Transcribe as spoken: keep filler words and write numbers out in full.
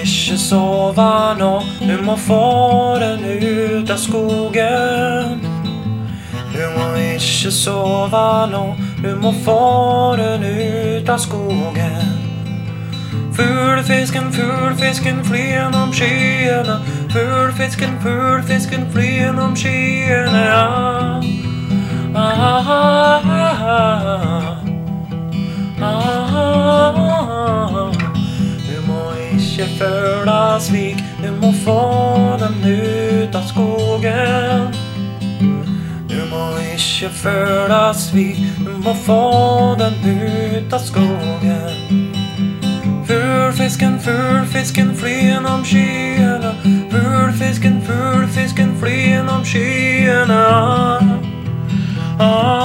ikke sove nå, du må få den ut av skogen. Du må ikke sove nå, du må få den ut av skogen. Fuglefisken, fuglefisken, fly gjennom skyene. Fuglefisken, fuglefisken, fly gjennom skyene, ja. Ah, ah, ah, ah. Ah, ah. Du må ikke føle svik, du må få den ut av skogen. Du må ikke føle svik, du må få den ut av skogen. Fuglefisken, fuglefisken, fly gjennom skyene. Fuglefisken, fuglefisken, fly gjennom skyene. Ah, ah.